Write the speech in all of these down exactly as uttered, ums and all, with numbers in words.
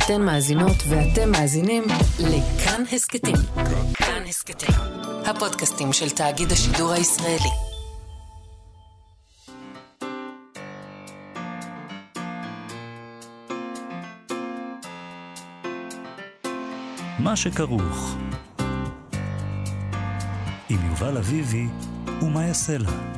אתן מאזינות ואתם מאזינים לכאן הסקטים. כאן הסקטים, הפודקאסטים של תאגיד השידור הישראלי. מה שכרוך עם יובל אביבי ומה יעשה לה.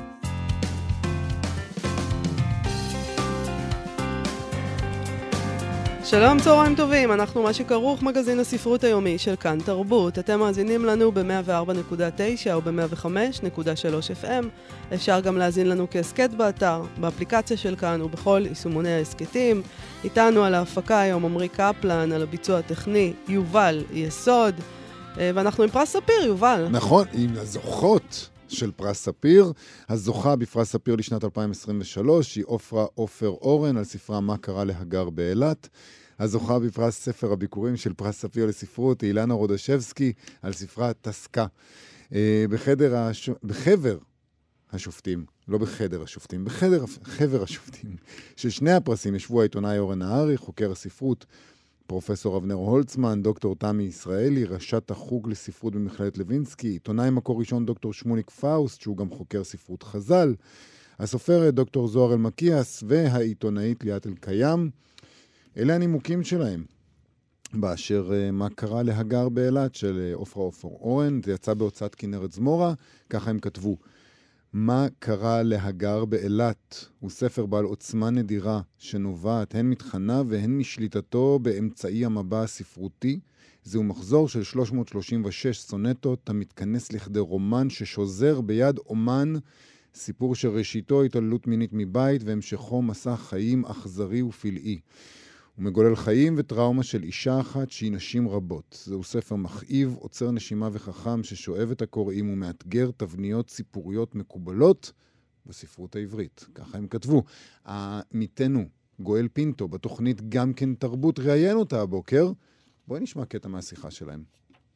שלום, צהריים טובים, אנחנו מה שכרוך, מגזין הספרות היומי של כאן תרבות. אתם מאזינים לנו ב-מאה וארבע נקודה תשע או ב-מאה וחמש נקודה שלוש אף אם. אפשר גם להאזין לנו כהסקט באתר, באפליקציה של כאן ובכל יישומוני ההסקטים. איתנו על ההפקה היום עמרי קפלן, על הביצוע הטכני יובל יסוד, ואנחנו עם פרס ספיר, יובל. נכון, עם הזוכות של פרס ספיר. הזוכה בפרס ספיר לשנת אלפיים עשרים ושלוש היא עופרה עופר אורן על ספרה מה קרה להגר באילת. הזוכה בפרס ספר הביקורים של פרס ספיר לספרות היא אילנה רודשבסקי על ספרה תסקה. בחדר הש... בחבר השופטים, לא בחדר השופטים, בחדר חבר השופטים של שני הפרסים ישבו העיתונאי אורן נהרי, חוקר הספרות פרופסור אבנר הולצמן, דוקטור תמי ישראלי, ראשת החוג לספרות במכללת לוינסקי, עיתונאי מקור ראשון דוקטור שמוליק פאוסט, שהוא גם חוקר ספרות חז"ל, הסופרת דוקטור זוהר אלמקיאס והעיתונאית ליאת אלקיים. אלה הנימוקים שלהם באשר מה קרה להגר באילת של עופרה עופר אורן. זה יצא בהוצאת כנרת זמורה, ככה הם כתבו: מה קרה להגר באילת הוא ספר בעל עוצמה נדירה שנובעת הן מתכניו והן משליטתו באמצעי המבע הספרותי. זהו מחזור של שלוש מאות שלושים ושש סונטות המתכנס לכדי רומן ששוזר ביד אומן סיפור שראשיתו התעללות מינית מבית והמשכו מסע חיים אכזרי ופלאי. הוא מגולל חיים וטראומה של אישה אחת שהיא נשים רבות. זהו ספר מכאיב, עוצר נשימה וחכם ששואב את הקוראים ומאתגר תבניות סיפוריות מקובלות בספרות העברית. ככה הם כתבו. עמיתנו גואל פינטו בתוכנית גם כן תרבות ראיין אותה הבוקר. בואי נשמע קטע מהשיחה שלהם.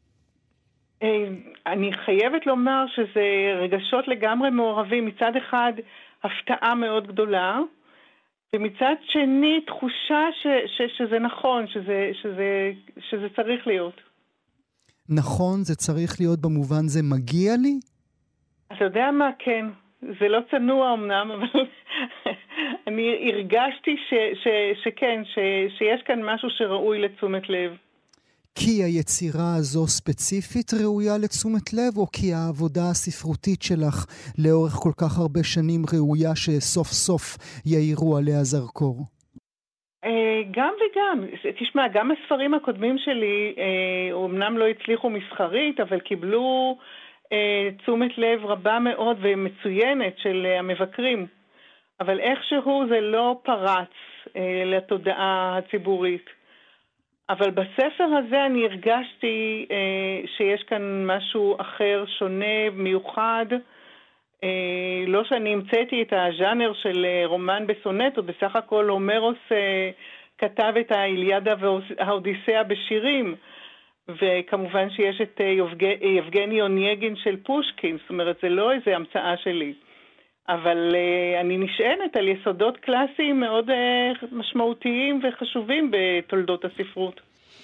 אני חייבת לומר שזה רגשות לגמרי מעורבים. מצד אחד הפתעה מאוד גדולה, ומצד שני, תחושה ש, ש, שזה נכון, שזה, שזה, שזה צריך להיות. נכון, זה צריך להיות במובן זה מגיע לי? אתה יודע מה? כן. זה לא צנוע אמנם, אבל אני הרגשתי ש, ש, שכן, ש, שיש כאן משהו שראוי לתשומת לב. כי היצירה הזו ספציפית ראויה לתשומת לב, או כי העבודה הספרותית שלך לאורך כל כך הרבה שנים ראויה שסוף סוף יאירו עליה זרקור? גם וגם. תשמע, גם הספרים הקודמים שלי אומנם לא הצליחו מסחרית, אבל קיבלו תשומת לב רבה מאוד ומצוינת של המבקרים. אבל איכשהו זה לא פרץ לתודעה הציבורית. אבל בספר הזה אני הרגשתי אה, שיש כאן משהו אחר, שונה, מיוחד. אה, לא שאני המצאתי את הז'אנר של אה, רומן בסונטות, בסך הכל הומרוס אה, כתב את האיליאדה והאודיסאה בשירים, וכמובן שיש את אה, יבג... יבגני אונייגין של פושקין, זאת אומרת זה לא איזו המצאה שלי. אבל uh, אני נשענת על יסודות קלאסיים מאוד uh, משמעותיים וחשובים בתולדות הספרות.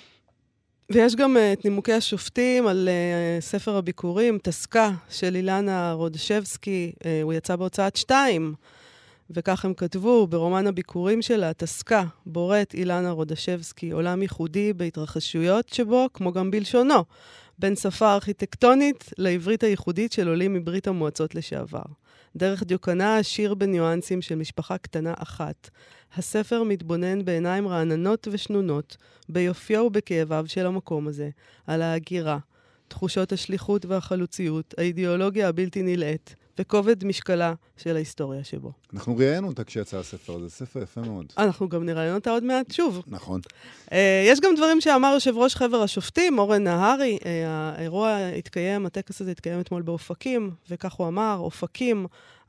ויש גם uh, את נימוקי השופטים על uh, ספר הביקורים, תסקה, של אילנה רודשבסקי. Uh, הוא יצא בהוצאת שתיים, וכך הם כתבו, ברומן הביקורים שלה, תסקה, בורט אילנה רודשבסקי, עולם ייחודי בהתרחשויות שבו, כמו גם בלשונו, בין שפה ארכיטקטונית לעברית הייחודית של עולים מברית המועצות לשעבר. דרך דיוקנה עשיר בניואנסים של משפחה קטנה אחת. הספר מתבונן בעיניים רעננות ושנונות, ביופיו ובכאביו של המקום הזה, על ההגירה, תחושות השליחות והחלוציות, האידיאולוגיה הבלתי נלאית, וכובד משקלה של ההיסטוריה שבו. אנחנו ראיינו אותה כשיצא הספר, זה ספר יפה מאוד. אנחנו גם נראיין אותה עוד מעט שוב. נכון. יש גם דברים שאמר יושב ראש חבר השופטים, אורן נהרי. האירוע התקיים, הטקס הזה התקיים אתמול באופקים, וכך הוא אמר: אופקים,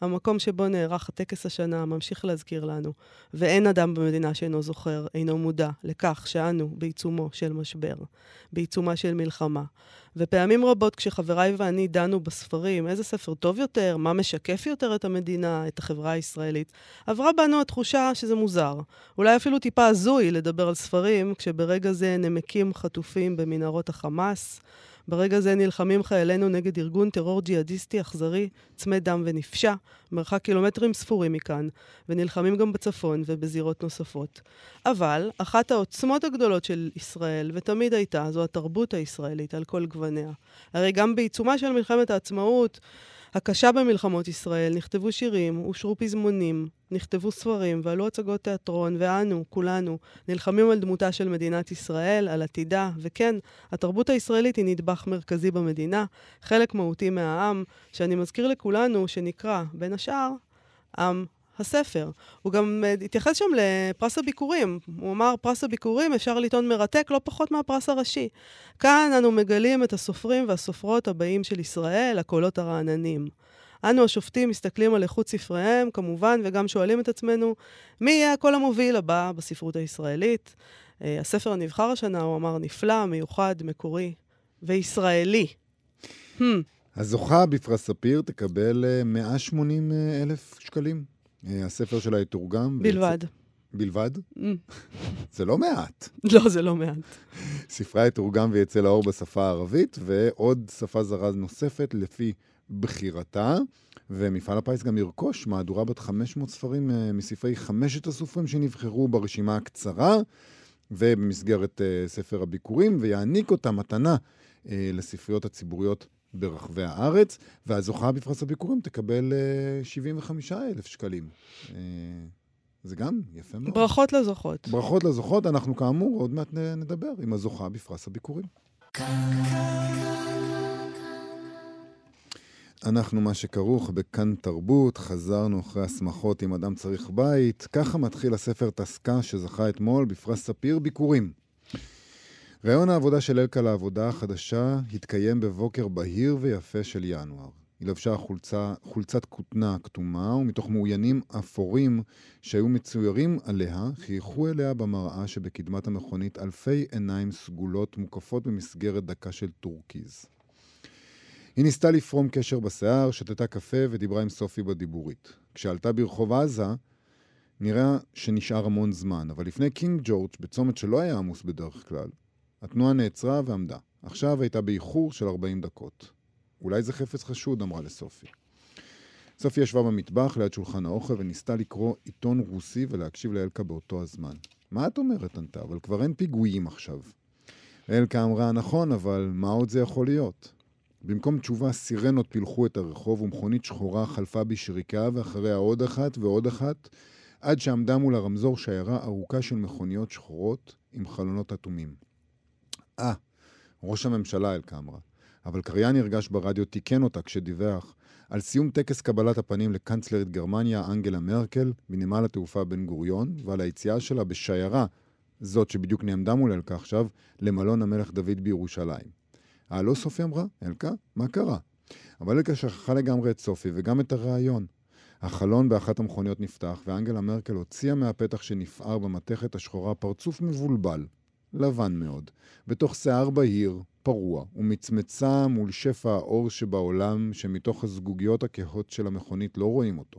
המקום שבו נערך הטקס השנה ממשיך להזכיר לנו, ואין אדם במדינה שאינו זוכר, אינו מודע לכך שאנו בעיצומו של משבר, בעיצומה של מלחמה. ופעמים רבות כשחבריי ואני דנו בספרים, איזה ספר טוב יותר, מה משקף יותר את המדינה, את החברה הישראלית, עברה בנו התחושה שזה מוזר. אולי אפילו טיפה הזוי לדבר על ספרים, כשברגע זה נמקים חטופים במנהרות החמאס, ברגע זה נלחמים חיילינו נגד ארגון טרור ג'יהאדיסטי אכזרי, צמא דם ונפשע, מרחק קילומטרים ספורים מכאן, ונלחמים גם בצפון ובזירות נוספות. אבל אחת העוצמות הגדולות של ישראל, ותמיד הייתה, זו התרבות הישראלית על כל גווניה. הרי גם בעיצומה של מלחמת העצמאות, הקשה במלחמות ישראל, נכתבו שירים, אושרו פזמונים, נכתבו ספרים ועלו הצגות תיאטרון, ואנו, כולנו, נלחמים על דמותה של מדינת ישראל, על עתידה, וכן, התרבות הישראלית היא נדבך מרכזי במדינה, חלק מהותי מהעם, שאני מזכיר לכולנו שנקרא, בין השאר, עם הספר. הוא גם התייחס שם לפרס הביקורים. הוא אמר, פרס הביקורים אפשר לטעון מרתק לא פחות מהפרס הראשי. כאן אנו מגלים את הסופרים והסופרות הבאים של ישראל, הקולות הרעננים. אנו השופטים מסתכלים על איכות ספריהם, כמובן, וגם שואלים את עצמנו, מי יהיה הקול המוביל הבא בספרות הישראלית? הספר הנבחר השנה, הוא אמר, נפלא, מיוחד, מקורי וישראלי. הזוכה בפרס ספיר תקבל מאה ושמונים אלף שקלים. הספר שלה יתורגם. בלבד. בלבד? זה לא מעט. לא, זה לא מעט. ספרה יתורגם ויצא לאור בשפה הערבית, ועוד שפה זרה נוספת לפי בחירתה, ומפעל הפיס גם ירכוש מהדורה בת חמש מאות ספרים מספרי חמשת הסופרים שנבחרו ברשימה הקצרה, ובמסגרת ספר הביקורים, ויעניק אותה מתנה לספריות הציבוריות ברחבי הארץ, והזוכה בפרס הביקורים תקבל שבעים וחמישה אלף שקלים. זה גם יפה מאוד. ברכות לזוכות. ברכות לזוכות, אנחנו כאמור עוד מעט נדבר עם הזוכה בפרס הביקורים. אנחנו מה שכרוך בכאן תרבות, חזרנו אחרי הסמכות עם אדם צריך בית, ככה מתחיל הספר תסקה שזכה אתמול בפרס ספיר ביקורים. ראיון העבודה של אלקה לעבודה החדשה התקיים בבוקר בהיר ויפה של ינואר. היא לבשה חולצה, חולצת כותנה כתומה, ומתוך מעוינים אפורים שהיו מצוירים עליה, חייכו אליה במראה שבקדמת המכונית אלפי עיניים סגולות מוקפות במסגרת דקה של טורקיז. היא ניסתה לפרום קשר בשיער, שתתה קפה ודיברה עם סופי בדיבורית. כשעלתה ברחוב עזה, נראה שנשאר המון זמן, אבל לפני קינג ג'ורג' בצומת שלא היה עמוס בדרך כלל, התנועה נעצרה ועמדה. עכשיו הייתה באיחור של ארבעים דקות. אולי זה חפץ חשוד, אמרה לסופי. סופי ישבה במטבח ליד שולחן האוכל וניסתה לקרוא עיתון רוסי ולהקשיב לאלקה באותו הזמן. מה את אומרת, ענתה? אבל כבר אין פיגועים עכשיו. אלקה אמרה, נכון, אבל מה עוד זה יכול להיות? במקום תשובה, סירנות פילחו את הרחוב ומכונית שחורה חלפה בשריקה ואחריה עוד אחת ועוד אחת, עד שעמדה מול הרמזור שיירה ארוכה של מכוניות שחורות עם חלונות אטומים. אה, ראש הממשלה, אלקה אמרה. אבל קריין ירגש ברדיו תיקן אותה כשדיווח על סיום טקס קבלת הפנים לקנצלרית גרמניה אנגלה מרקל בנמל התעופה בן גוריון, ועל היציאה שלה בשיירה, זאת שבדיוק נעמדה מול אלקה עכשיו, למלון המלך דוד בירושלים. אה, לא סופי אמרה? אלקה? מה קרה? אבל אלקה שכחה לגמרי את סופי וגם את הרעיון. החלון באחת המכוניות נפתח, ואנגלה מרקל הוציאה מהפתח שנפער במתכת השחורה פרצוף מבולבל, לבן מאוד, בתוך שיער בהיר, פרוע, ומצמצה מול שפע האור שבעולם, שמתוך הזגוגיות הכהות של המכונית לא רואים אותו.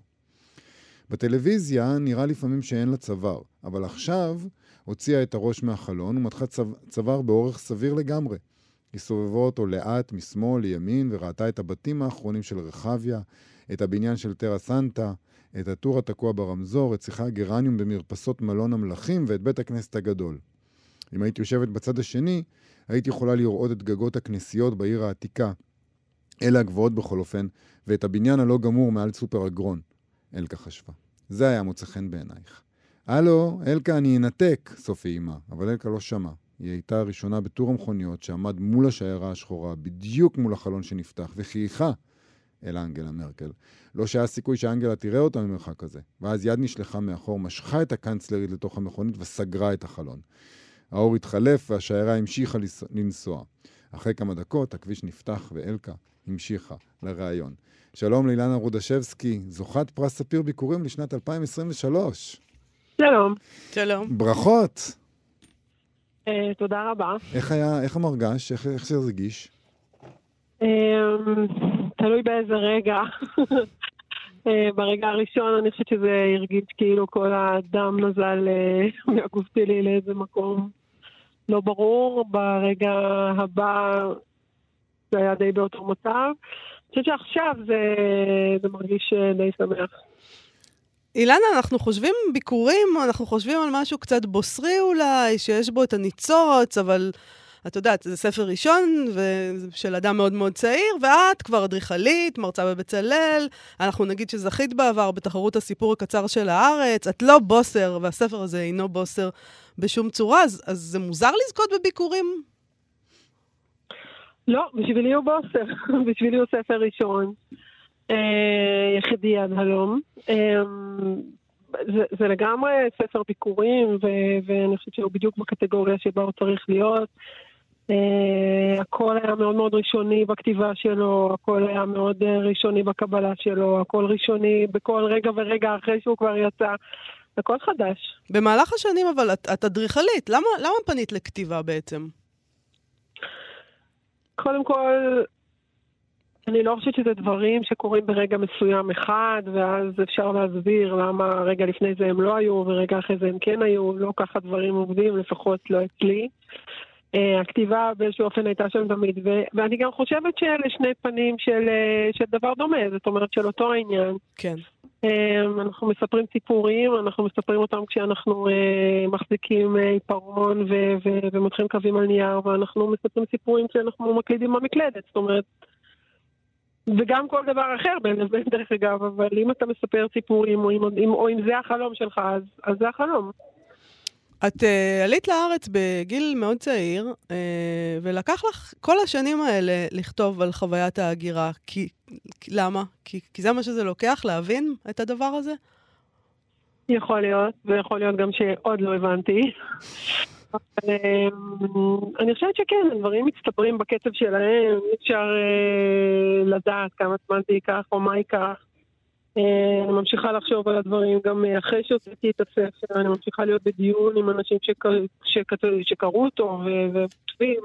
בטלוויזיה נראה לפעמים שאין לה צוואר, אבל עכשיו הוציאה את הראש מהחלון ומתחה צו... צוואר באורך סביר לגמרי. היא סובבה אותו לאט משמאל לימין וראתה את הבתים האחרונים של רחביה, את הבניין של טרה סנטה, את הטור התקוע ברמזור, את שיחה גרניום במרפסות מלון המלכים ואת בית הכנסת הגדול. אם הייתי יושבת בצד השני, הייתי יכולה לראות את גגות הכנסיות בעיר העתיקה, אלה הגבוהות בכל אופן, ואת הבניין הלא גמור מעל סופר אגרון. אלקה חשבה. זה היה מוצא חן בעינייך. הלו, אלקה, אני אנתק, סופי אימה, אבל אלקה לא שמע. היא הייתה הראשונה בטור המכוניות שעמד מול השיירה השחורה, בדיוק מול החלון שנפתח, וחייכה אל אנגלה מרקל. לא שהיה סיכוי שאנגלה תראה אותה ממרחק כזה. ואז יד נשלחה מאחור, משכה את הקנצלרית לתוך המכונית וסגרה את החלון. האור התחלף והשיירה המשיכה לנסוע. אחרי כמה דקות הכביש נפתח ואלקה המשיכה לרעיון. שלום לאילנה רודשבסקי, זוכת פרס ספיר ביקורים לשנת אלפיים עשרים ושלוש. שלום. שלום. ברכות. Uh, תודה רבה. איך היה, איך המרגש? איך, איך זה הרגיש? Uh, תלוי באיזה רגע. uh, ברגע הראשון אני חושבת שזה הרגיש כאילו כל הדם נזל uh, מהגוף שלי לאיזה מקום לא ברור. ברגע הבא זה היה די באותו מצב. אני חושבת שעכשיו זה, זה מרגיש די שמח. אילנה, אנחנו חושבים ביקורים, אנחנו חושבים על משהו קצת בוסרי אולי, שיש בו את הניצוץ, אבל את יודעת, זה ספר ראשון של אדם מאוד מאוד צעיר, ואת כבר אדריכלית, מרצה בבצלאל, אנחנו נגיד שזכית בעבר בתחרות הסיפור הקצר של הארץ, את לא בוסר, והספר הזה אינו בוסר בשום צורה, אז, אז זה מוזר לזכות בביקורים? לא, בשבילי הוא בוסר, בשבילי הוא ספר ראשון. יחידי עד הלום. זה, זה לגמרי ספר ביקורים, ו- ואני חושבת שהוא בדיוק בקטגוריה שבה הוא צריך להיות. הכל היה מאוד מאוד ראשוני בכתיבה שלו, הכל היה מאוד ראשוני בקבלה שלו, הכל ראשוני בכל רגע ורגע אחרי שהוא כבר יצא. הכל חדש. במהלך השנים, אבל את, את אדריכלית. למה, למה פנית לכתיבה בעצם? קודם כל, אני לא חושבת שזה דברים שקורים ברגע מסוים אחד, ואז אפשר להסביר למה רגע לפני זה הם לא היו, ורגע אחרי זה הם כן היו, לא ככה דברים עובדים, לפחות לא אצלי. הכתיבה באיזשהו אופן הייתה שם תמיד, ו- ואני גם חושבת שאלה שני פנים של, של דבר דומה, זאת אומרת של אותו העניין. כן. אנחנו מספרים סיפורים, אנחנו מספרים אותם כשאנחנו מחזיקים עיפרון ו- ו- ומותחים קווים על נייר, ואנחנו מספרים סיפורים כשאנחנו מקלידים במקלדת, זאת אומרת, וגם כל דבר אחר בין לבין דרך אגב, אבל אם אתה מספר סיפורים, או אם, או אם זה החלום שלך, אז, אז זה החלום. את uh, עלית לארץ בגיל מאוד צעיר, uh, ולקח לך כל השנים האלה לכתוב על חוויית ההגירה. כי, למה? כי, כי זה מה שזה לוקח, להבין את הדבר הזה? יכול להיות, ויכול להיות גם שעוד לא הבנתי. אבל, אני חושבת שכן, הדברים מצטברים בקצב שלהם, אפשר uh, לדעת כמה זמן זה ייקח או מה ייקח. אני ממשיכה לחשוב על הדברים, גם אחרי שהוצאתי את הספר, אני ממשיכה להיות בדיון עם אנשים שקראו אותו וכותבים.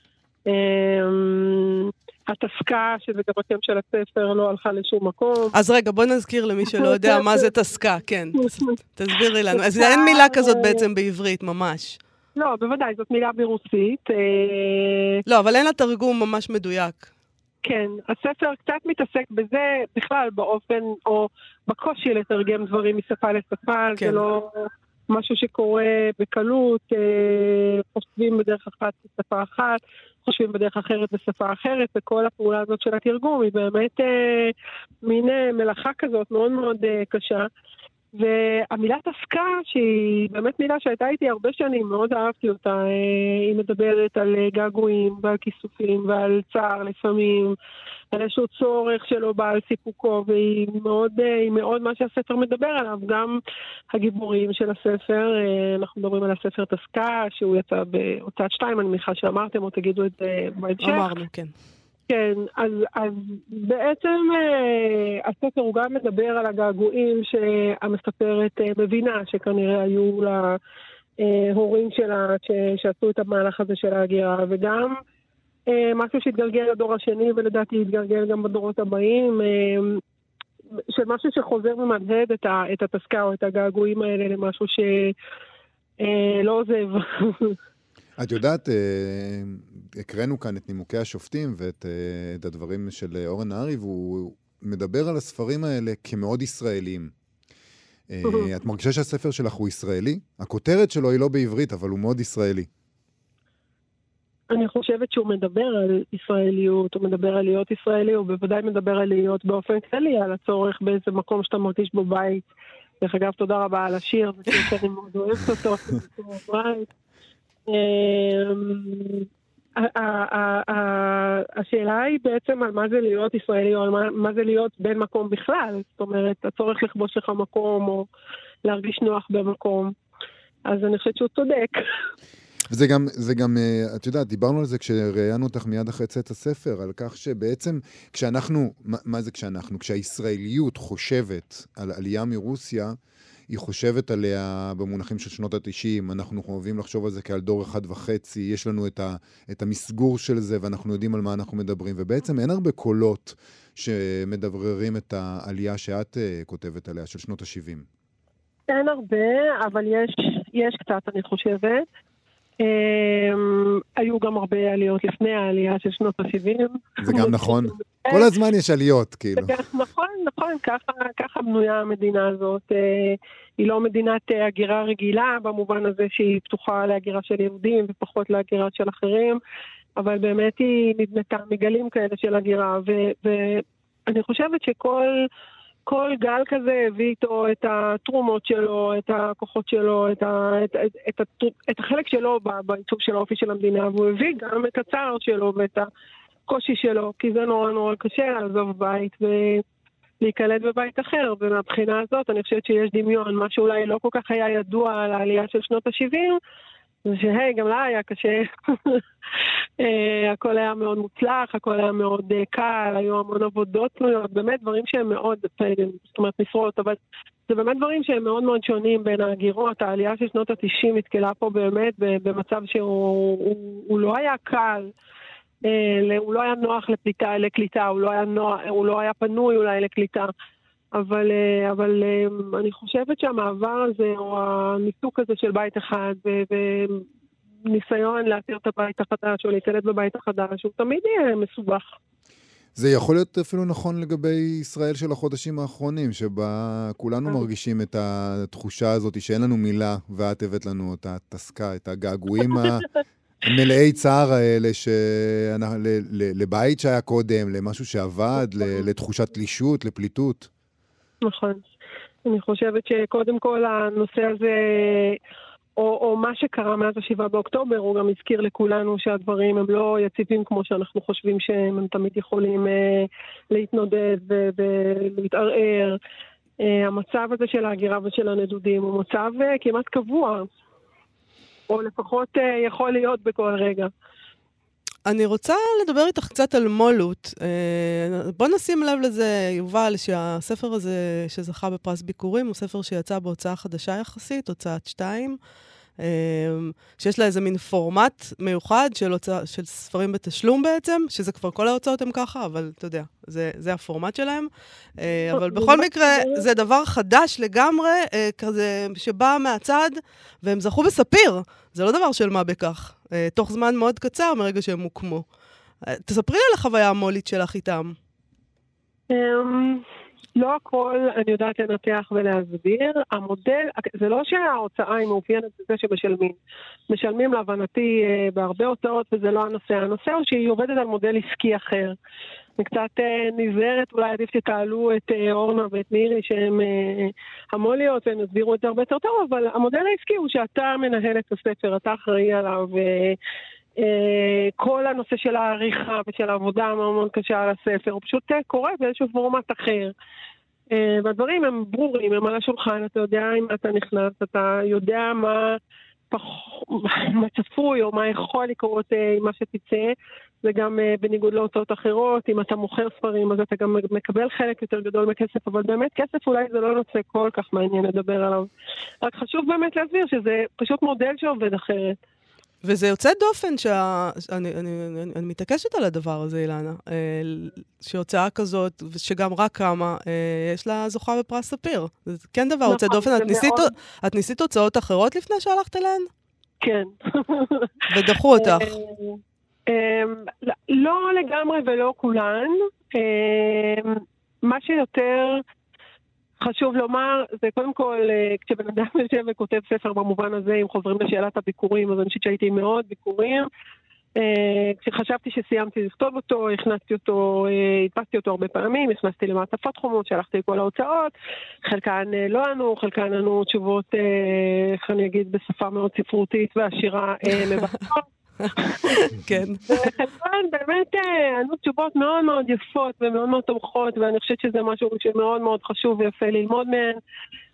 התסקה, שזה גם השם של הספר, לא הלכה לשום מקום. אז רגע, בוא נזכיר למי שלא יודע מה זה תסקה, כן. תסבירי לנו. אז אין מילה כזאת בעצם בעברית, ממש. לא, בוודאי, זאת מילה ברוסית. לא, אבל אין לה תרגום ממש מדויק. כן, הספר קצת מתעסק בזה בכלל באופן, או בקושי לתרגם דברים משפה לשפה, כן. זה לא משהו שקורה בקלות, חושבים בדרך אחת בשפה אחת, חושבים בדרך אחרת בשפה אחרת, וכל הפעולה הזאת של התרגום היא באמת מין מלאכה כזאת מאוד מאוד קשה. והמילה תסקה, שהיא באמת מילה שהייתה איתי הרבה שנים, מאוד אהבתי אותה, היא מדברת על געגועים ועל כיסופים ועל צער לפעמים, על איזשהו צורך שלו בעל סיפוקו, והיא מאוד, היא מאוד מה שהספר מדבר עליו, גם הגיבורים של הספר, אנחנו מדברים על הספר תסקה, שהוא יצא בהוצאת שתיים, אני מניחה שאמרתם או תגידו את זה בהמשך. אמרנו, כן. כן, אז, אז בעצם אה, הספר הוא גם מדבר על הגעגועים שהמספרת אה, מבינה שכנראה היו להורים שלה ש, שעשו את המהלך הזה של ההגירה, וגם אה, משהו שהתגלגל לדור השני ולדעתי התגלגל גם בדורות הבאים, אה, של משהו שחוזר ומדהד את, ה, את התסקה או את הגעגועים האלה למשהו שלא עוזב. את יודעת, הקראנו כאן את נימוקי השופטים ואת את הדברים של אורן נהרי, והוא מדבר על הספרים האלה כמאוד ישראליים. את מרגישה שהספר שלך הוא ישראלי? הכותרת שלו היא לא בעברית, אבל הוא מאוד ישראלי. אני חושבת שהוא מדבר על ישראליות, הוא מדבר על להיות ישראלי, הוא בוודאי מדבר על להיות באופן כללי, על הצורך באיזה מקום שאתה מרגיש בו בית. דרך אגב, תודה רבה על השיר, זה שיר שאני מאוד אוהבת אותו, השאלה היא בעצם על מה זה להיות ישראלי, או על מה זה להיות בין מקום בכלל. זאת אומרת, הצורך לכבוש לך מקום, או להרגיש נוח במקום. אז אני חושבת שהוא צודק. וזה גם, זה גם, את יודעת, דיברנו על זה כשראיינו אותך מיד אחרי צאת הספר, על כך שבעצם כשאנחנו, מה, מה זה כשאנחנו? כשהישראליות חושבת על עלייה מרוסיה, היא חושבת עליה במונחים של שנות התשעים, אנחנו אוהבים לחשוב על זה כעל דור אחד וחצי, יש לנו את, ה, את המסגור של זה, ואנחנו יודעים על מה אנחנו מדברים, ובעצם אין הרבה קולות שמדבררים את העלייה שאת uh, כותבת עליה, של שנות ה-שבעים. אין הרבה, אבל יש, יש קצת, אני חושבת. Um, היו גם הרבה עליות לפני העלייה של שנות ה-שבעים. זה גם נכון. כל הזמן יש עליות, כאילו. נכון, נכון, ככה, ככה בנויה המדינה הזאת. Uh, היא לא מדינת uh, הגירה רגילה, במובן הזה שהיא פתוחה להגירה של יהודים ופחות להגירה של אחרים, אבל באמת היא נבנתה מגלים כאלה של הגירה, ואני חושבת שכל... כל גל כזה הביא איתו את התרומות שלו, את הכוחות שלו, את, ה, את, את, את, את, את החלק שלו בעיצוב של האופי של המדינה, והוא הביא גם את הצער שלו ואת הקושי שלו, כי זה נורא נורא קשה לעזוב בית ולהיקלט בבית אחר, ומהבחינה הזאת אני חושבת שיש דמיון, מה שאולי לא כל כך היה ידוע על העלייה של שנות ה-שבעים, זה שהי, גם לה היה קשה. הכל היה מאוד מוצלח, הכל היה מאוד קל, היו המון עבודות תלויות, באמת דברים שהם מאוד, זאת אומרת משרות, אבל זה באמת דברים שהם מאוד מאוד שונים בין ההגירות. העלייה של שנות ה-תשעים התקלה פה באמת במצב שהוא הוא, הוא לא היה קל, הוא לא היה נוח לפליטה, לקליטה, הוא לא היה, נוח, הוא לא היה פנוי אולי לקליטה. אבל, אבל אני חושבת שהמעבר הזה, או הניתוק הזה של בית אחד, וניסיון להתיר את הבית החדש, או להתקלט בבית החדש, הוא תמיד יהיה מסובך. זה יכול להיות אפילו נכון לגבי ישראל של החודשים האחרונים, שבה כולנו מרגישים את התחושה הזאת, שאין לנו מילה, ואת הבאת לנו את התסקה, את הגעגועים המלאי צער האלה, לבית שהיה קודם, למשהו שעבד, לתחושת תלישות, לפליטות. נכון. אני חושבת שקודם כל הנושא הזה, או, או מה שקרה מאז השבעה באוקטובר, הוא גם הזכיר לכולנו שהדברים הם לא יציבים כמו שאנחנו חושבים שהם, הם תמיד יכולים אה, להתנודד ולהתערער. אה, המצב הזה של ההגירה ושל הנדודים הוא מצב אה, כמעט קבוע, או לפחות אה, יכול להיות בכל רגע. אני רוצה לדבר איתך קצת על מולות. בוא נשים לב לזה, יובל, שהספר הזה שזכה בפרס ביקורים, הוא ספר שיצא בהוצאה חדשה יחסית, הוצאת שתיים, שיש לה איזה מין פורמט מיוחד של, הוצא, של ספרים בתשלום בעצם, שזה כבר כל ההוצאות הם ככה, אבל אתה יודע, זה, זה הפורמט שלהם. אבל בכל מקרה, זה דבר חדש לגמרי, כזה שבא מהצד, והם זכו בספיר. זה לא דבר של מה בכך. תוך זמן מאוד קצר מרגע שהם הוקמו. תספרי על החוויה המולית שלך איתם. לא הכל אני יודעת לנתח ולהסביר. המודל, זה לא שההוצאה היא מאופיינת בזה שמשלמים. משלמים להבנתי בהרבה הוצאות, וזה לא הנושא. הנושא הוא שהיא עובדת על מודל עסקי אחר. וקצת נזהרת, אולי עדיף שתעלו את אורנה ואת מירי שהם המוליות, והם הסבירו את זה הרבה יותר טוב, אבל המודל העסקי הוא שאתה מנהל את הספר, אתה אחראי עליו, כל הנושא של העריכה ושל העבודה מאוד מאוד קשה על הספר, הוא פשוט קורה באיזשהו פורמט אחר. והדברים הם ברורים, הם על השולחן, אתה יודע אם אתה נכנס, אתה יודע מה, פח... מה צפוי או מה יכול לקרות עם מה שתצא, זה גם בניגוד להוצאות אחרות, אם אתה מוכר ספרים אז אתה גם מקבל חלק יותר גדול מכסף, אבל באמת כסף אולי זה לא נושא כל כך מעניין לדבר עליו. רק חשוב באמת להסביר שזה פשוט מודל שעובד אחרת. וזה יוצא דופן שה... אני, אני, אני, אני מתעקשת על הדבר הזה, אילנה, שהוצאה כזאת, שגם רק כמה, יש לה זוכה בפרס ספיר. זה כן דבר, יוצא דופן. את ניסית, את ניסית הוצאות אחרות לפני שהלכת אליהן? כן. ודחו אותך. לא לגמרי ולא כולן. מה שיותר חשוב לומר, זה קודם כל, כשבן אדם יושב וכותב ספר במובן הזה, אם חוזרים לשאלת הביקורים, אז אני חושבת שהייתי מאוד ביקורים. כשחשבתי שסיימתי לכתוב אותו, הכנסתי אותו, הדפסתי אותו הרבה פעמים, הכנסתי למעטפות חומות, שלחתי כל ההוצאות, חלקן לא ענו, חלקן ענו תשובות, איך אני אגיד, בשפה מאוד ספרותית ועשירה מבחרות. כן. וחלקן באמת ענו תשובות מאוד מאוד יפות ומאוד מאוד תומכות, ואני חושבת שזה משהו שמאוד מאוד חשוב ויפה ללמוד מהן.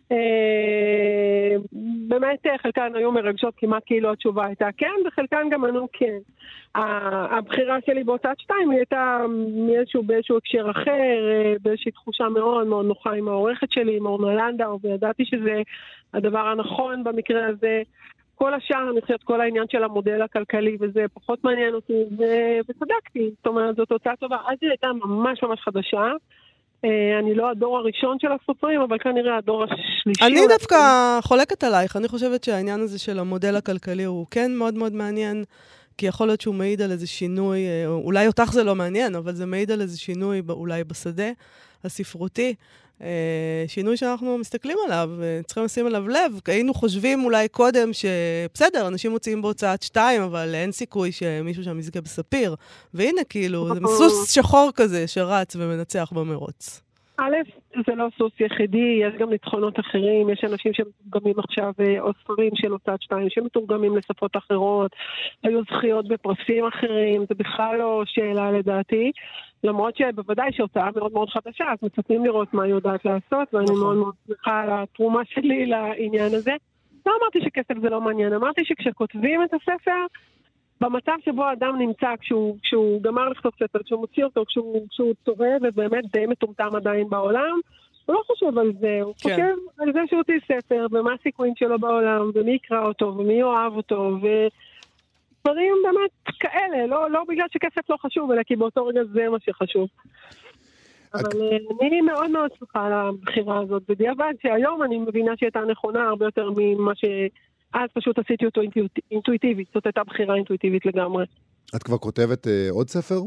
באמת חלקן היו מרגשות, כמעט כאילו התשובה הייתה כן, וחלקן גם ענו כן. הבחירה שלי בהוצאת שתיים היא הייתה מאיזשהו באיזשהו הקשר אחר, באיזושהי תחושה מאוד מאוד נוחה עם העורכת שלי, עם אורנה לנדאו, וידעתי שזה הדבר הנכון במקרה הזה. כל השאר, אני חושבת, כל העניין של המודל הכלכלי, וזה פחות מעניין אותי, וצדקתי. זאת אומרת, זאת הוצאה טובה. אז היא הייתה ממש ממש חדשה. אני לא הדור הראשון של הסופרים, אבל כנראה הדור השלישי. אני דווקא חולקת עלייך. אני חושבת שהעניין הזה של המודל הכלכלי הוא כן מאוד מאוד מעניין, כי יכול להיות שהוא מעיד על איזה שינוי, אולי אותך זה לא מעניין, אבל זה מעיד על איזה שינוי אולי בשדה הספרותי. שינוי שאנחנו מסתכלים עליו, צריכים לשים עליו לב. היינו חושבים אולי קודם שבסדר, אנשים מוציאים בהוצאת שתיים, אבל אין סיכוי שמישהו שם יזכה בספיר. והנה כאילו, זה סוס שחור כזה שרץ ומנצח במרוץ. א', זה לא סוס יחידי, יש גם ניצחונות אחרים, יש אנשים שמתורגמים עכשיו, או ספרים של הוצאת שתיים, שמתורגמים לשפות אחרות, היו זכיות בפרסים אחרים, זה בכלל לא שאלה לדעתי. למרות שבוודאי שהוצאה מאוד מאוד חדשה, אז מצפים לראות מה היא יודעת לעשות, ואני מאוד מאוד שמחה על התרומה שלי לעניין הזה. לא אמרתי שכסף זה לא מעניין, אמרתי שכשכותבים את הספר, במצב שבו האדם נמצא, כשהוא, כשהוא גמר לכתוב ספר, כשהוא מוציא אותו, כשהוא, כשהוא טועה ובאמת די מטומטם עדיין בעולם, הוא לא חושב על זה, הוא כן. חושב על זה שהוא הוציא ספר, ומה הסיכויים שלו בעולם, ומי יקרא אותו, ומי יאהב אותו, ו... דברים באמת כאלה, לא, לא בגלל שכסף לא חשוב, אלא כי באותו רגע זה מה שחשוב. אבל אני מאוד מאוד שמחה על הבחירה הזאת, בדיעבד שהיום אני מבינה שהייתה נכונה הרבה יותר ממה שאז פשוט עשיתי אותו אינטואיטיבית, זאת הייתה בחירה אינטואיטיבית לגמרי. את כבר כותבת עוד ספר?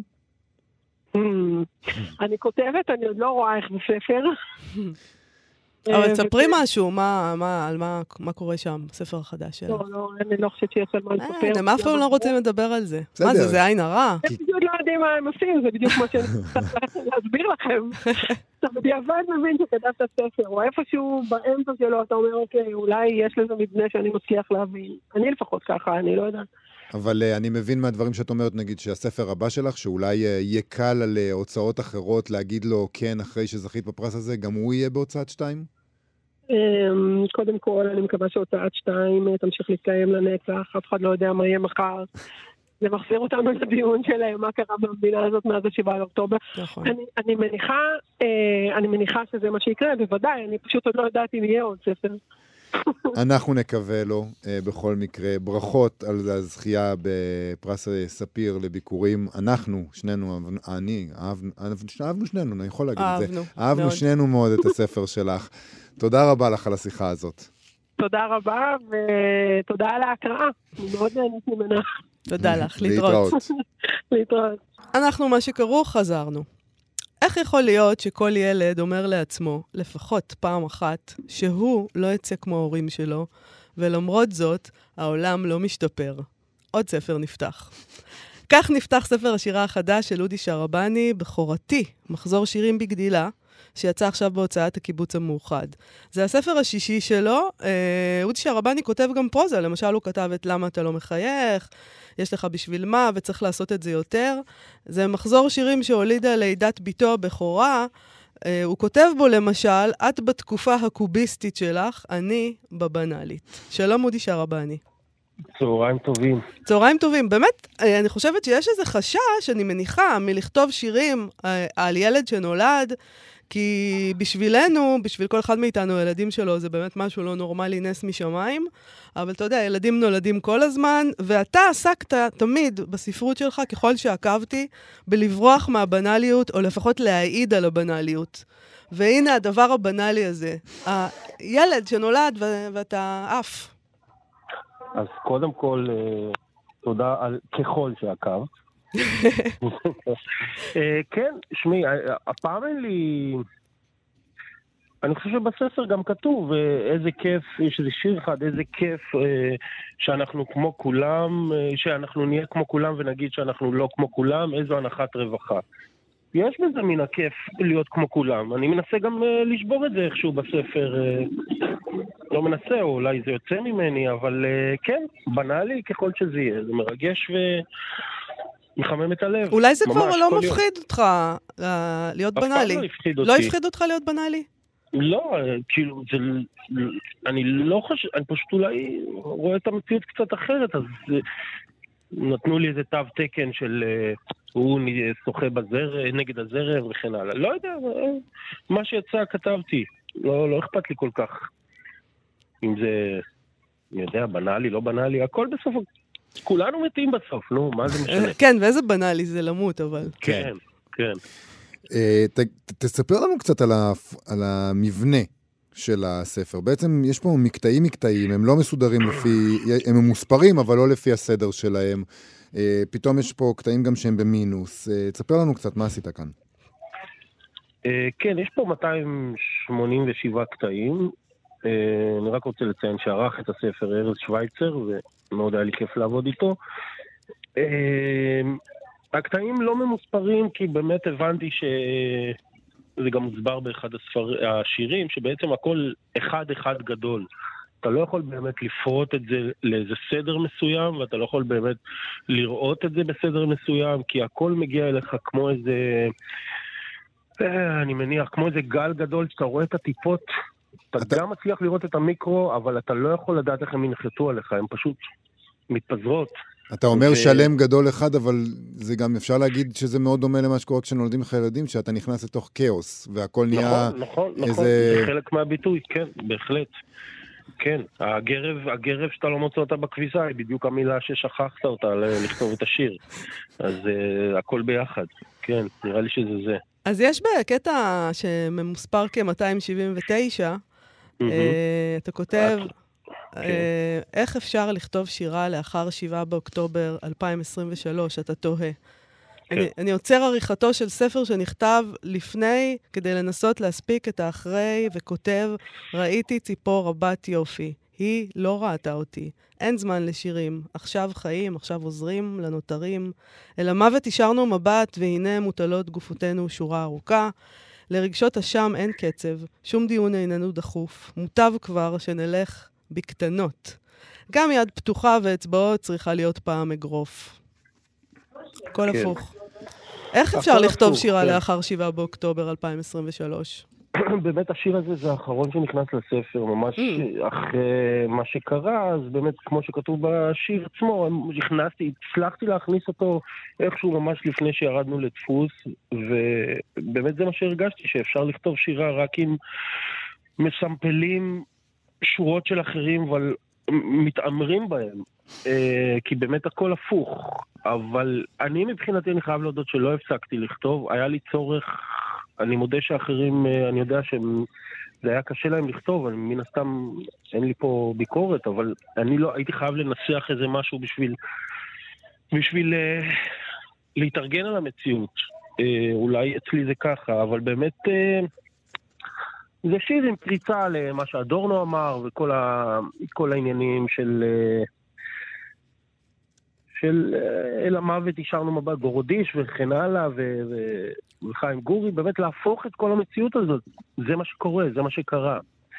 אני כותבת, אני עוד לא רואה איך בספר. אבל תספרי משהו, מה קורה שם, בספר החדש שלה. לא, לא, אני לא חושבת שיש על מה לספר. הם אף פעם לא רוצים לדבר על זה. מה זה, זה עין הרע? הם בדיוק לא יודעים מה הם עושים, זה בדיוק מה שאני צריך להסביר לכם. אתה בדיעבד מבין שכתבת ספר, או איפשהו באמצע שלו, אתה אומר, אוקיי, אולי יש לזה מבנה שאני מצליח להבין. אני לפחות ככה, אני לא יודעת. אבל אני מבין מהדברים שאת אומרת, נגיד, שהספר הבא שלך, שאולי יהיה קל על הוצאות אחרות להגיד לו כן אחרי שזכית בפרס הזה, גם הוא יהיה בהוצאת שתיים? קודם כל, אני מקווה שהוצאת שתיים תמשיך להתקיים לנצח, אף אחד לא יודע מה יהיה מחר. זה מחזיר אותנו לדיון של מה קרה במדינה הזאת מאז השבעה לאוקטובר. אני מניחה, אני מניחה שזה מה שיקרה, בוודאי, אני פשוט עוד לא יודעת אם יהיה עוד ספר. אנחנו נקווה לו בכל מקרה. ברכות על הזכייה בפרס ספיר לביקורים. אנחנו, שנינו, אני, אהבנו שנינו, אני יכול להגיד את זה. אהבנו שנינו מאוד את הספר שלך. תודה רבה לך על השיחה הזאת. תודה רבה, ותודה על ההקראה. אני מאוד נהנית ממנה. תודה לך, להתראות. להתראות. אנחנו, מה שקראו, חזרנו. איך יכול להיות שכל ילד אומר לעצמו, לפחות פעם אחת, שהוא לא יצא כמו ההורים שלו, ולמרות זאת, העולם לא משתפר? עוד ספר נפתח. כך נפתח ספר השירה החדש של אודי שרבני, בכורתי, מחזור שירים בגדילה, שיצא עכשיו בהוצאת הקיבוץ המאוחד. זה הספר השישי שלו. אודי שרבני כותב גם פרוזה, למשל הוא כתב את למה אתה לא מחייך, יש לך בשביל מה, וצריך לעשות את זה יותר. זה מחזור שירים שהולידה לידת ביתו הבכורה. הוא כותב בו למשל, את בתקופה הקוביסטית שלך, אני בבנאלית. שלום אודי שרבני. צהריים טובים. צהריים טובים. באמת, אני חושבת שיש איזה חשש, אני מניחה, מלכתוב שירים על ילד שנולד, כי בשבילנו, בשביל כל אחד מאיתנו, הילדים שלו, זה באמת משהו לא נורמלי, נס משמיים. אבל אתה יודע, ילדים נולדים כל הזמן, ואתה עסקת תמיד בספרות שלך, ככל שעקבתי, בלברוח מהבנליות, או לפחות להעיד על הבנליות. והנה הדבר הבנלי הזה. הילד שנולד ו- ואתה עף. אז קודם כל, תודה על ככל שעקבת. כן, שמי, הפעם אין לי... אני חושב שבספר גם כתוב איזה כיף, יש איזה שיר אחד, איזה כיף שאנחנו כמו כולם, שאנחנו נהיה כמו כולם ונגיד שאנחנו לא כמו כולם, איזו הנחת רווחה. יש בזה מן הכיף להיות כמו כולם. אני מנסה גם לשבור את זה איכשהו בספר. לא מנסה, או אולי זה יוצא ממני, אבל כן, בנאלי ככל שזה יהיה. זה מרגש ו... מחמם את הלב. אולי זה כבר לא מפחיד אותך להיות בנאלי. לא הפחיד אותי. לא הפחיד אותך להיות בנאלי? לא, כאילו, זה, אני לא חושב, אני פשוט אולי רואה את המציאות קצת אחרת, אז נתנו לי איזה תו תקן של הוא שוחה בזרם, נגד הזרם וכן הלאה. לא יודע, מה שיצא כתבתי, לא, לא אכפת לי כל כך. אם זה, אני יודע, בנאלי, לא בנאלי, הכל בסוף, כולנו מתים בסוף, נו, מה זה משנה? כן, ואיזה בנאלי זה למות, אבל... כן, כן. תספר לנו קצת על המבנה של הספר. בעצם יש פה מקטעים מקטעים, הם לא מסודרים לפי, הם ממוספרים, אבל לא לפי הסדר שלהם. פתאום יש פה קטעים גם שהם במינוס. תספר לנו קצת מה עשית כאן. כן, יש פה מאתיים שמונים ושבעה קטעים. אני רק רוצה לציין שערך את הספר ארז שוויצר, ומאוד היה לי כיף לעבוד איתו. הקטעים לא ממוספרים, כי באמת הבנתי שזה גם מוסבר באחד הספר... השירים, שבעצם הכל אחד אחד גדול. אתה לא יכול באמת לפרוט את זה לאיזה סדר מסוים, ואתה לא יכול באמת לראות את זה בסדר מסוים, כי הכל מגיע אליך כמו איזה, אני מניח, כמו איזה גל גדול, שאתה רואה את הטיפות, אתה, אתה... גם מצליח לראות את המיקרו, אבל אתה לא יכול לדעת איך הם ינחתו עליך, הם פשוט מתפזרות. אתה אומר ו... שלם גדול אחד, אבל זה גם אפשר להגיד שזה מאוד דומה למה שקורה כשנולדים לך ילדים, שאתה נכנס לתוך כאוס, והכל נהיה... נכון, נכון, איזה... נכון, זה חלק מהביטוי, כן, בהחלט. כן, הגרב, הגרב שאתה לא מוצא אותה בכביסה, היא בדיוק המילה ששכחת אותה לכתוב את השיר. אז uh, הכל ביחד, כן, נראה לי שזה זה. אז יש בקטע שממוספר כ-מאתיים שבעים ותשע, mm-hmm. uh, אתה כותב... כן. איך אפשר לכתוב שירה לאחר שבעה באוקטובר אלפיים עשרים ושלוש, אתה תוהה. כן. אני, אני עוצר עריכתו של ספר שנכתב לפני, כדי לנסות להספיק את האחרי, וכותב, ראיתי ציפור רבת יופי. היא לא ראתה אותי. אין זמן לשירים. עכשיו חיים, עכשיו עוזרים לנותרים. אל המוות השארנו מבט, והנה מוטלות גופותינו שורה ארוכה. לרגשות השם אין קצב. שום דיון איננו דחוף. מוטב כבר שנלך בקטנות. גם יד פתוחה ואצבעות צריכה להיות פעם אגרוף. הכל כן. הפוך. איך אפשר לכתוב הפוך, שירה כן. לאחר שבעה באוקטובר אלפיים עשרים ושלוש? באמת השיר הזה זה האחרון שנכנס לספר, ממש mm. אחרי מה שקרה, אז באמת כמו שכתוב בשיר עצמו, נכנסתי, הצלחתי להכניס אותו איכשהו ממש לפני שירדנו לדפוס, ובאמת זה מה שהרגשתי, שאפשר לכתוב שירה רק עם מסמפלים שורות של אחרים, אבל מתאמרים בהם, כי באמת הכל הפוך. אבל אני מבחינתי, אני חייב להודות שלא הפסקתי לכתוב, היה לי צורך, אני מודה שאחרים, אני יודע שזה היה קשה להם לכתוב, אני מן הסתם, אין לי פה ביקורת, אבל אני לא, הייתי חייב לנסח איזה משהו בשביל, בשביל להתארגן על המציאות. אולי אצלי זה ככה, אבל באמת... זה שיר עם פריצה למה שאדורנו אמר, וכל ה... כל העניינים של... של אל המוות השארנו מבט, גורודיש וכן הלאה, ו... וחיים גורי, באמת להפוך את כל המציאות הזאת. זה מה שקורה, זה מה שקרה.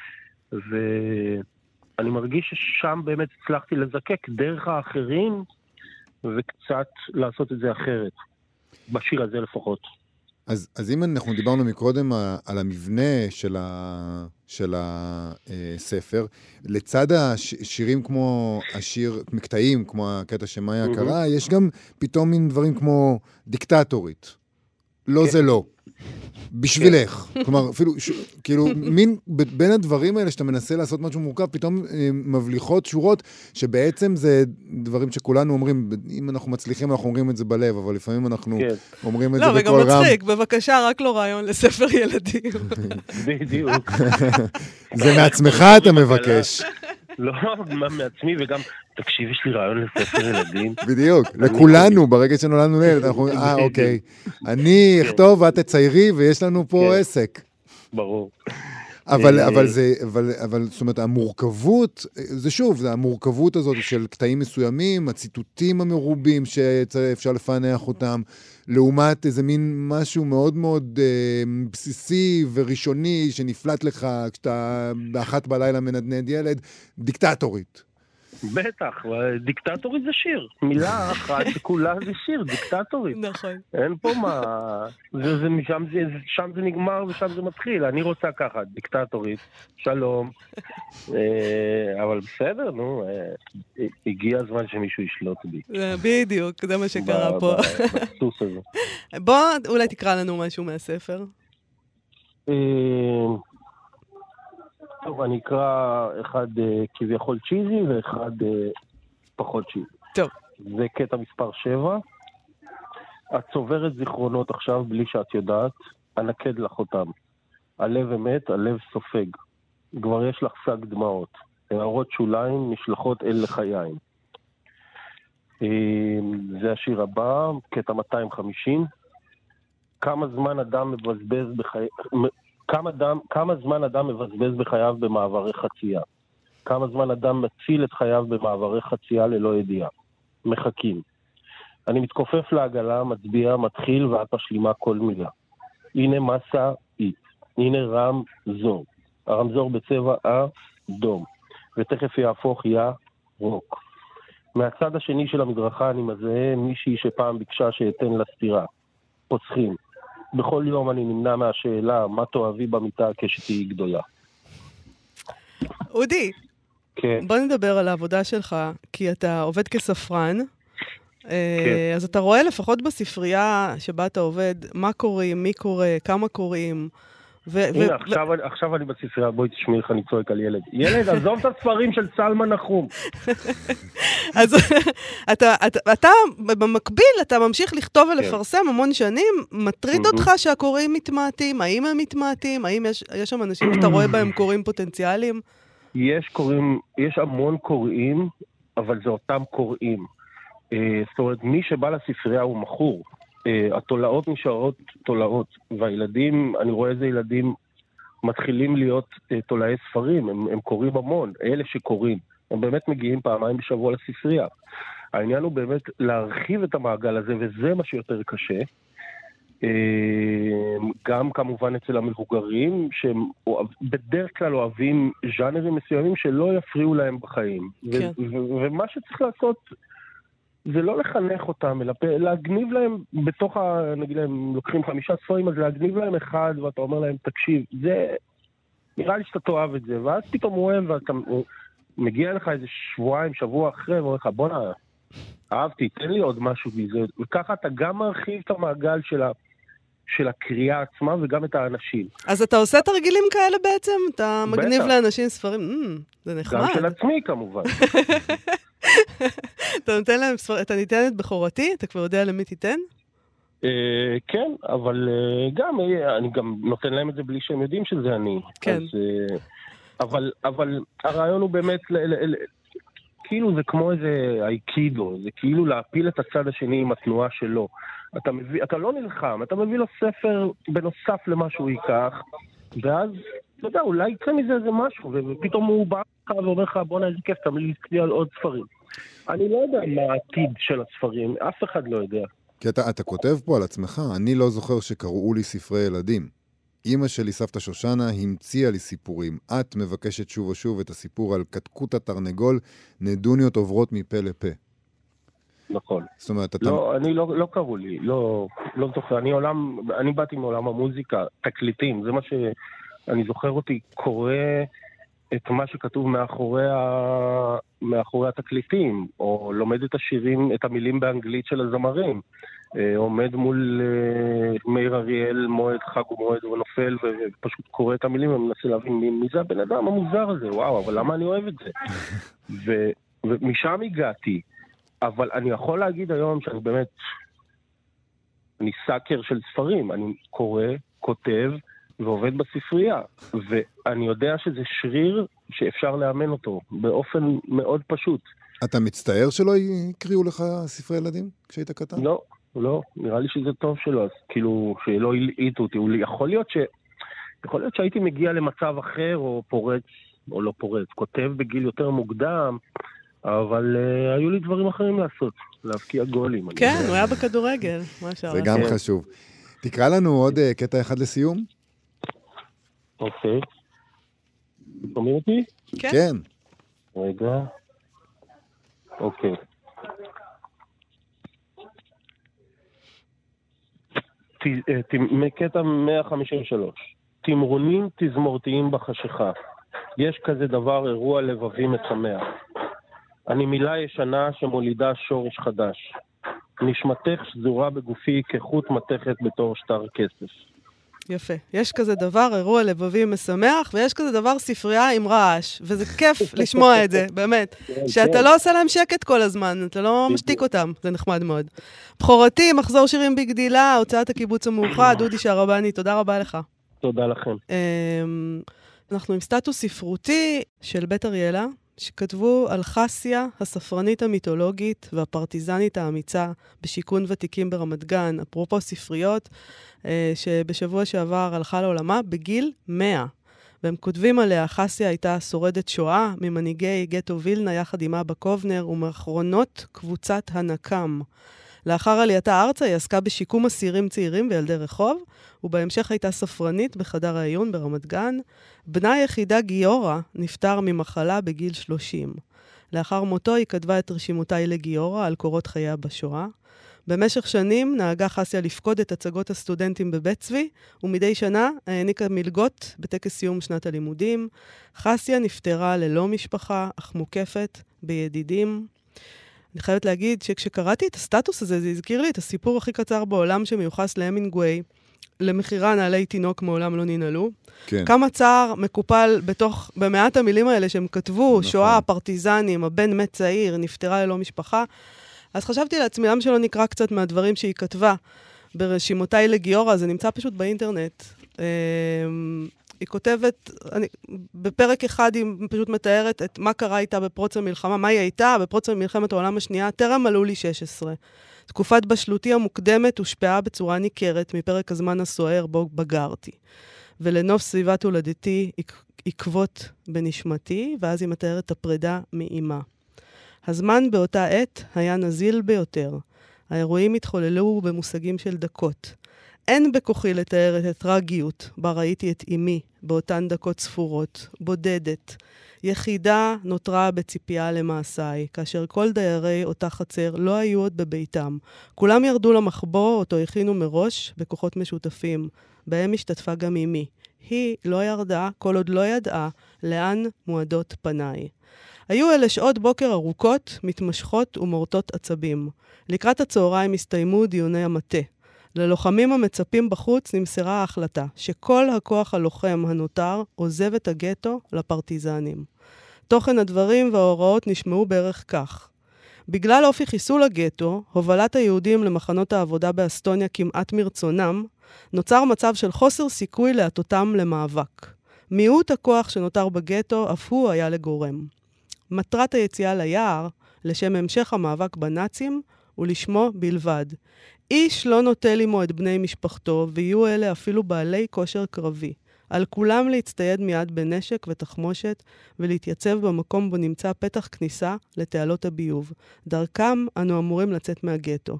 ואני מרגיש ששם באמת הצלחתי לזקק דרך האחרים, וקצת לעשות את זה אחרת. בשיר הזה לפחות. אז, אז אם אנחנו דיברנו מקודם על המבנה של, ה, של הספר, לצד השירים כמו השיר, מקטעים, כמו הקטע שמאיה mm-hmm. קרא, יש גם פתאום מין דברים כמו דיקטטורית. לא כן. זה לא. בשבילך. כן. כלומר, אפילו, ש, כאילו, מין בין הדברים האלה שאתה מנסה לעשות משהו מורכב, פתאום מבליחות שורות שבעצם זה דברים שכולנו אומרים, אם אנחנו מצליחים, אנחנו אומרים את זה בלב, אבל לפעמים אנחנו כן. אומרים את לא, זה בכל רם. לא, וגם מצחיק, בבקשה, רק לא רעיון לספר ילדים. בדיוק. זה מעצמך אתה מבקש. לא, מעצמי, וגם, תקשיב, יש לי רעיון לספר ילדים. בדיוק, לכולנו, ברגע שנולדנו לילד, אנחנו, אה, אוקיי, אני אכתוב, ואת תציירי, ויש לנו פה עסק. ברור. אבל, אבל זה, אבל, אבל, זאת אומרת, המורכבות, זה שוב, זה המורכבות הזאת של קטעים מסוימים, הציטוטים המרובים שאפשר לפענח אותם, לעומת איזה מין משהו מאוד מאוד אה, בסיסי וראשוני שנפלט לך כשאתה באחת בלילה מנדנד ילד, דיקטטורית. בטח, דיקטטורית זה שיר. מילה אחת, כולה זה שיר, דיקטטורית. נכון. אין פה מה... זה, זה, שם, זה, שם זה נגמר ושם זה מתחיל. אני רוצה ככה, דיקטטורית, שלום. אבל בסדר, נו, הגיע הזמן שמישהו ישלוט בי. בדיוק, זה מה שקרה פה. בסוס הזה. בוא, אולי תקרא לנו משהו מהספר. טוב, אני אקרא אחד כביכול צ'יזי ואחד פחות צ'יזי. טוב. זה קטע מספר שבע. את צוברת זיכרונות עכשיו בלי שאת יודעת, אנקד לך אותם. הלב אמת, הלב סופג. כבר יש לך שק דמעות. הערות שוליים נשלחות אל לחיים. זה השיר הבא, קטע מאתיים וחמישים. כמה זמן אדם מבזבז בחיי... כמה, דם, כמה זמן אדם מבזבז בחייו במעברי חצייה? כמה זמן אדם מציל את חייו במעברי חצייה ללא ידיעה? מחכים. אני מתכופף לעגלה, מצביע, מתחיל ואת משלימה כל מילה. הנה מסע אית. הנה רם זור. הרמזור בצבע אדום. ותכף יהפוך יא רוק. מהצד השני של המדרכה אני מזהה מישהי שפעם ביקשה שאתן לה סתירה. פוצחים. בכל יום אני נמנע מהשאלה, מה תאהבי במיטה כשתהי גדולה. אודי, כן. בוא נדבר על העבודה שלך, כי אתה עובד כספרן, כן. אז אתה רואה לפחות בספרייה שבה אתה עובד, מה קוראים, מי קורא, כמה קוראים. הנה, עכשיו, עכשיו אני בספרייה, בואי תשמעי איך אני צועק על ילד. ילד, עזוב את הספרים של סלמן נחום. אז אתה, אתה, אתה, במקביל, אתה ממשיך לכתוב ולפרסם המון שנים, מטריד אותך שהקוראים מתמעטים? האם הם מתמעטים? האם יש, יש שם אנשים שאתה רואה בהם קוראים פוטנציאליים? יש קוראים, יש המון קוראים, אבל זה אותם קוראים. זאת אומרת, מי שבא לספרייה הוא מכור. התולעות נשארות תולעות, והילדים, אני רואה איזה ילדים מתחילים להיות תולעי ספרים, הם, הם קוראים המון, אלה שקוראים, הם באמת מגיעים פעמיים בשבוע לספרייה. העניין הוא באמת להרחיב את המעגל הזה, וזה מה שיותר קשה. גם כמובן אצל המבוגרים, שהם בדרך כלל אוהבים ז'אנרים מסוימים שלא יפריעו להם בחיים. כן. ו- ו- ומה שצריך לעשות... זה לא לחנך אותם, אלא להגניב להם בתוך ה... נגיד להם, לוקחים חמישה ספרים, אז להגניב להם אחד, ואתה אומר להם, תקשיב, זה... נראה לי שאתה תאהב את זה, ואז פתאום הוא אוהב, ואתה מגיע לך איזה שבועיים, שבוע אחרי, ואומר לך, בוא נע... אהבתי, תן לי עוד משהו מזה, וככה אתה גם מרחיב את המעגל של, ה... של הקריאה עצמה, וגם את האנשים. אז אתה עושה תרגילים כאלה בעצם? אתה מגניב בטח. לאנשים ספרים? Mm, זה נחמד. גם של עצמי, כמובן. אתה נותן להם ספר... אתה ניתן את בכורתי? אתה כבר יודע למי תיתן? כן, אבל גם, אני גם נותן להם את זה בלי שהם יודעים שזה אני. כן. אבל, אבל הרעיון הוא באמת, כאילו זה כמו איזה אייקידו, זה כאילו להפיל את הצד השני עם התנועה שלו. אתה מביא, אתה לא נלחם, אתה מביא לו ספר בנוסף למה שהוא ייקח, ואז, אתה יודע, אולי יקרה מזה איזה משהו, ופתאום הוא בא לך ואומר לך, בוא נעזי כיף, תמליץ לי על עוד ספרים. אני לא יודע מה העתיד של הספרים, אף אחד לא יודע. כי אתה, אתה כותב פה על עצמך, אני לא זוכר שקראו לי ספרי ילדים. אמא שלי, סבתא שושנה, המציאה לי סיפורים. את מבקשת שוב ושוב את הסיפור על קטקוט התרנגול, נדוניות עוברות מפה לפה. נכון. זאת אומרת, אתה... לא, אני לא, לא קראו לי, לא, לא זוכר. אני עולם, אני באתי מעולם המוזיקה, תקליטים, זה מה שאני זוכר אותי קורא את מה שכתוב מאחורי, ה... מאחורי התקליטים, או לומד את השירים, את המילים באנגלית של הזמרים. עומד מול מאיר אריאל, מועד חג ומועד ונופל, ופשוט קורא את המילים ומנסה להבין מי, מי זה הבן אדם המוזר הזה, וואו, אבל למה אני אוהב את זה? ו, ומשם הגעתי, אבל אני יכול להגיד היום שאני באמת, אני סאקר של ספרים, אני קורא, כותב ועובד בספרייה, ואני יודע שזה שריר שאפשר לאמן אותו באופן מאוד פשוט. אתה מצטער שלא יקריאו לך ספרי ילדים כשהיית קטן? לא. לא, נראה לי שזה טוב שלו, אז כאילו שלא הלעיטו אותי, יכול להיות ש... יכול להיות שהייתי מגיע למצב אחר, או פורץ, או לא פורץ, כותב בגיל יותר מוקדם, אבל uh, היו לי דברים אחרים לעשות, להבקיע גולים. כן, הוא היה בכדורגל, מה שער. זה גם כן. חשוב. תקרא לנו עוד uh, קטע אחד לסיום. אוקיי. שומעים אותי? כן. כן. רגע. אוקיי. מקטע מאה חמישים ושלוש. תמרונים תזמורתיים בחשיכה. יש כזה דבר אירוע לבבי משמח. אני מילה ישנה שמולידה שורש חדש. נשמתך שזורה בגופי כחוט מתכת בתור שטר כסף. יפה. יש כזה דבר, אירוע לבבי משמח, ויש כזה דבר ספרייה עם רעש, וזה כיף לשמוע את זה, באמת. שאתה לא עושה להם שקט כל הזמן, אתה לא משתיק אותם, זה נחמד מאוד. בחורתי, מחזור שירים בגדילה, הוצאת הקיבוץ המאוחד, דודי שהרבני, תודה רבה לך. תודה לכם. אנחנו עם סטטוס ספרותי של בית אריאלה, שכתבו על חסיה, הספרנית המיתולוגית והפרטיזנית האמיצה בשיכון ותיקים ברמת גן, אפרופו ספריות, שבשבוע שעבר הלכה לעולמה בגיל מאה. והם כותבים עליה, חסיה הייתה שורדת שואה ממנהיגי גטו וילנה יחד עם אבא קובנר ומאחרונות קבוצת הנקם. לאחר עלייתה ארצה היא עסקה בשיקום אסירים צעירים וילדי רחוב, ובהמשך הייתה ספרנית בחדר העיון ברמת גן. בנה היחידה גיורא נפטר ממחלה בגיל שלושים. לאחר מותו היא כתבה את רשימותיי לגיורא על קורות חייה בשואה. במשך שנים נהגה חסיה לפקוד את הצגות הסטודנטים בבית צבי, ומדי שנה העניקה מלגות בטקס סיום שנת הלימודים. חסיה נפטרה ללא משפחה, אך מוקפת בידידים. אני חייבת להגיד שכשקראתי את הסטטוס הזה, זה הזכיר לי את הסיפור הכי קצר בעולם שמיוחס להמינגווי, למחירה נעלי תינוק מעולם לא ננעלו. כן. כמה צער מקופל בתוך, במעט המילים האלה שהם כתבו, נכון. שואה, פרטיזנים, הבן מת צעיר, נפטרה ללא משפחה. אז חשבתי לעצמי, למה שלא נקרא קצת מהדברים שהיא כתבה ברשימותיי לגיורא, זה נמצא פשוט באינטרנט. היא כותבת, אני, בפרק אחד היא פשוט מתארת את מה קרה איתה בפרוץ המלחמה, מה היא הייתה בפרוץ מלחמת העולם השנייה, טרם מלאו לי שש עשרה. תקופת בשלותי המוקדמת הושפעה בצורה ניכרת מפרק הזמן הסוער בו בגרתי. ולנוף סביבת הולדתי עקבות בנשמתי, ואז היא מתארת את הפרידה מאימה. הזמן באותה עת היה נזיל ביותר. האירועים התחוללו במושגים של דקות. אין בכוחי לתאר את הטרגיות בה ראיתי את אמי באותן דקות ספורות, בודדת. יחידה נותרה בציפייה למעשיי, כאשר כל דיירי אותה חצר לא היו עוד בביתם. כולם ירדו למחבוא, אותו הכינו מראש בכוחות משותפים, בהם השתתפה גם אמי. היא לא ירדה, כל עוד לא ידעה, לאן מועדות פניי. היו אלה שעות בוקר ארוכות, מתמשכות ומורטות עצבים. לקראת הצהריים הסתיימו דיוני המטה. ללוחמים המצפים בחוץ נמסרה ההחלטה, שכל הכוח הלוחם הנותר עוזב את הגטו לפרטיזנים. תוכן הדברים וההוראות נשמעו בערך כך. בגלל אופי חיסול הגטו, הובלת היהודים למחנות העבודה באסטוניה כמעט מרצונם, נוצר מצב של חוסר סיכוי להטותם למאבק. מיעוט הכוח שנותר בגטו אף הוא היה לגורם. מטרת היציאה ליער, לשם המשך המאבק בנאצים, ולשמו בלבד. איש לא נוטל עמו את בני משפחתו, ויהיו אלה אפילו בעלי כושר קרבי. על כולם להצטייד מיד בנשק ותחמושת, ולהתייצב במקום בו נמצא פתח כניסה לתעלות הביוב. דרכם אנו אמורים לצאת מהגטו.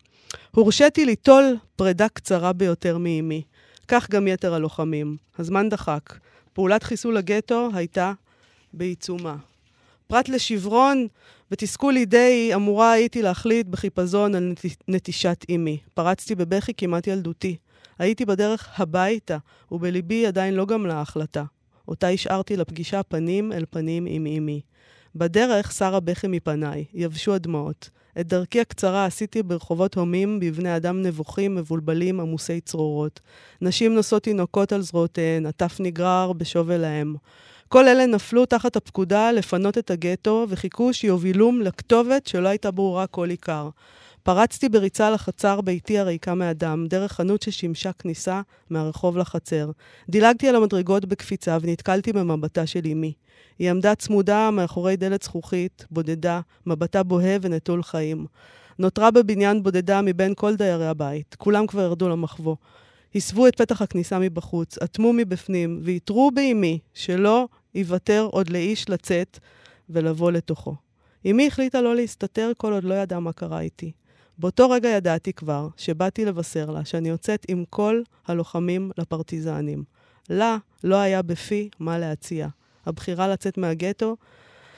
הורשיתי ליטול פרידה קצרה ביותר מאימי. כך גם יתר הלוחמים. הזמן דחק. פעולת חיסול הגטו הייתה בעיצומה. פרט לשברון ותסכול לידי אמורה הייתי להחליט בחיפזון על נטישת אמי. פרצתי בבכי כמעט ילדותי. הייתי בדרך הביתה, ובליבי עדיין לא גמלה ההחלטה. אותה השארתי לפגישה פנים אל פנים עם אמי. בדרך שר הבכי מפניי, יבשו הדמעות. את דרכי הקצרה עשיתי ברחובות הומים בבני אדם נבוכים, מבולבלים, עמוסי צרורות. נשים נושאות תינוקות על זרועותיהן, עטף נגרר בשווה להם. כל אלה נפלו תחת הפקודה לפנות את הגטו וחיכו שיובילום לכתובת שלא הייתה ברורה כל עיקר. פרצתי בריצה לחצר ביתי הריקה מאדם, דרך חנות ששימשה כניסה מהרחוב לחצר. דילגתי על המדרגות בקפיצה ונתקלתי במבטה של אמי. היא עמדה צמודה מאחורי דלת זכוכית, בודדה, מבטה בוהה ונטול חיים. נותרה בבניין בודדה מבין כל דיירי הבית. כולם כבר ירדו למחבוא. הסבו את פתח הכניסה מבחוץ, אטמו מבפנים, ויתרו באמי שלא יוותר עוד לאיש לצאת ולבוא לתוכו. אמי החליטה לא להסתתר כל עוד לא ידעה מה קרה איתי. באותו רגע ידעתי כבר שבאתי לבשר לה שאני יוצאת עם כל הלוחמים לפרטיזנים. לה לא היה בפי מה להציע. הבחירה לצאת מהגטו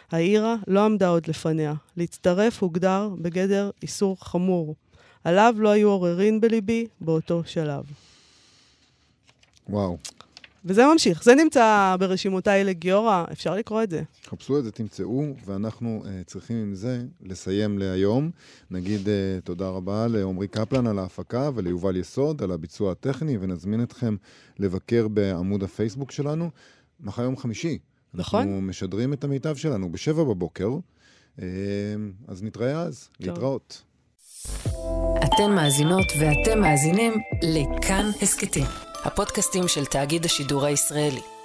העירה לא עמדה עוד לפניה. להצטרף הוגדר בגדר איסור חמור. עליו לא היו עוררין בליבי באותו שלב. וואו. וזה ממשיך. זה נמצא ברשימותיי לגיורא. אפשר לקרוא את זה. חפשו את זה, תמצאו, ואנחנו uh, צריכים עם זה לסיים להיום. נגיד uh, תודה רבה לעומרי קפלן על ההפקה וליובל יסוד על הביצוע הטכני, ונזמין אתכם לבקר בעמוד הפייסבוק שלנו. מחר יום חמישי. נכון. אנחנו משדרים את המיטב שלנו בשבע בבוקר. Uh, אז נתראה אז. טוב. להתראות. אתן מאזינות ואתם מאזינים לכאן הסקטים, הפודקאסטים של תאגיד השידור הישראלי.